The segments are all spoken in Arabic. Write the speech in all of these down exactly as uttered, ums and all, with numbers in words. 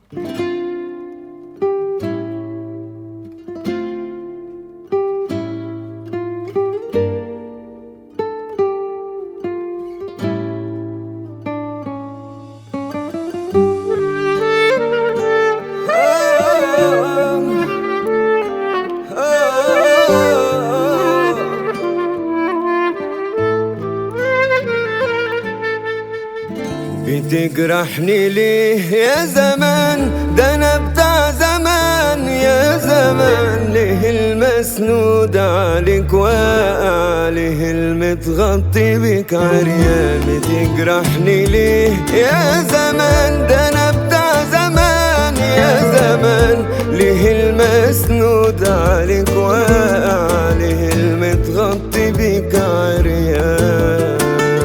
بتجرحني ليه يا زمان؟ ده انا بتاع زمان يا زمان. ليه المسنود عليك واقع عليه المتغطي بك عريان؟ بتجرحني ليه يا زمان؟ ده انا بتاع زمان يا زمان. ليه المسنود عليك واقع عليه المتغطي بك عريان؟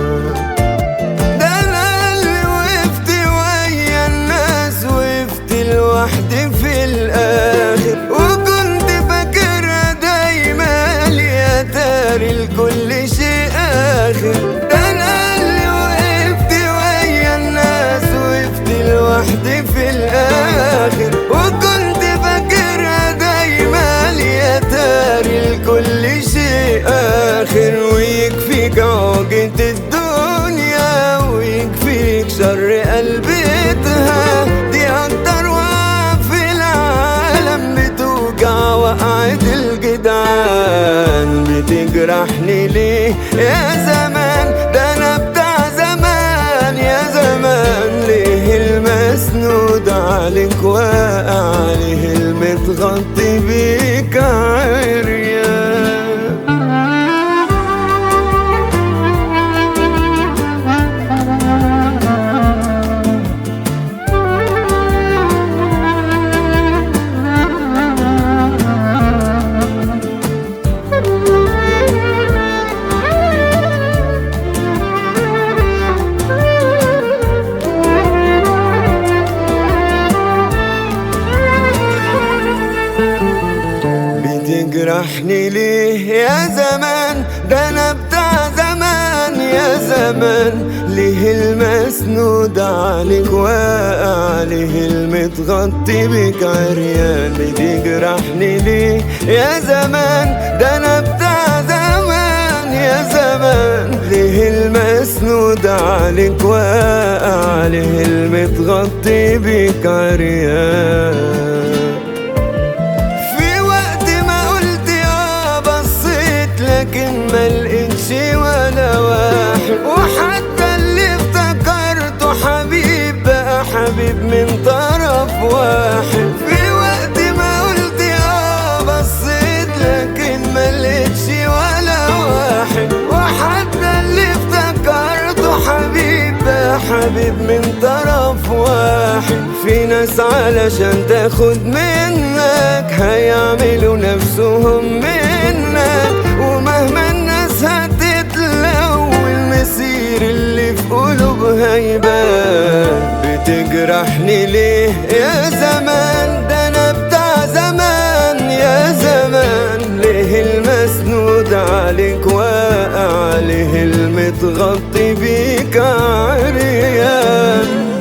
لوحدي في الآخر وكنت فاكرها دايما يا تاري لكل شيء آخر. ده أنا اللي وقفت ويا الناس وقفت لوحدي في الآخر وكنت فاكرها دايما يا تاري لكل شيء آخر. ويكفيك عوجة الدنيا ويكفيك شر قلبتها، دي أكتر وقعت الجدعان. بتجرحني ليه يا زمان؟ ده انا بتاع زمان يا زمان. ليه المسنود عليك واقع عليه المتغطي بيك عريان؟ بتجرحني ليه يا زمان؟ ده انا بتاع زمان يا زمان. ليه المسنود عليك واقع عليه المتغطي بك عريان؟ بتجرحني ليه يا زمان؟ ده انا بتاع زمان يا زمان. ليه المسنود عليك واقع عليه المتغطي بك عريان؟ لكن ملقتش ولا واحد، وحتى اللي افتكرته حبيب بقى حبيب من طرف واحد. في وقت ما قلت اه بصيت لكن ملقتش ولا واحد، وحتى اللي افتكرته حبيب بقى حبيب من طرف واحد. في ناس علشان تاخد منك هيعملوا نفسهم منك، ومهما الناس هتتلو المسير اللي في قلوبها يبان. بتجرحني ليه يا زمان؟ ده انا بتاع زمان يا زمان. ليه المسنود عليك واقع عليه المتغطي بيك عريان؟